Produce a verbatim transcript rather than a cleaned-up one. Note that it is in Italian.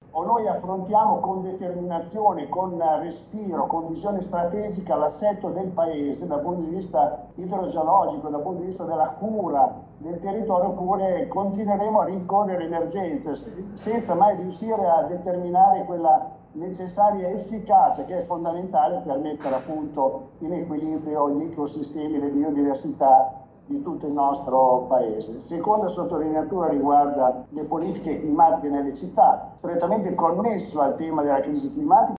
o noi affrontiamo con determinazione, con respiro, con visione strategica l'assetto del paese dal punto di vista idrogeologico, dal punto di vista della cura del territorio, oppure continueremo a rincorrere emergenze senza mai riuscire a determinare quella necessaria efficacia che è fondamentale per mettere appunto in equilibrio gli ecosistemi, le biodiversità di tutto il nostro paese. Seconda sottolineatura riguarda le politiche climatiche nelle città, strettamente connesso al tema della crisi climatica.